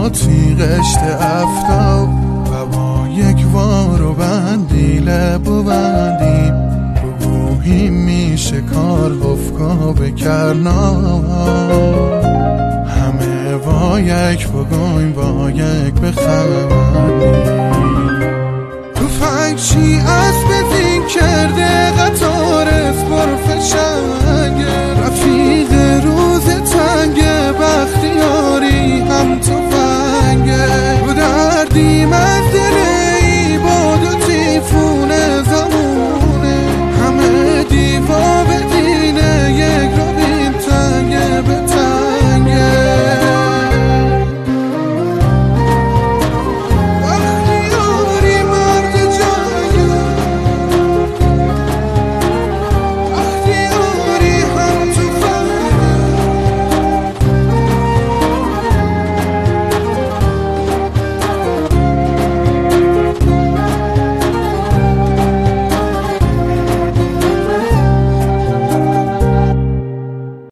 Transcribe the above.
تیغشت افتاب و با یک وارو بندی لبو بندی روحی میشه کار حفکا بکرنا همه با یک بگویم با یک بخمندی تو فکر چی از بزین کرده قطار از برفشن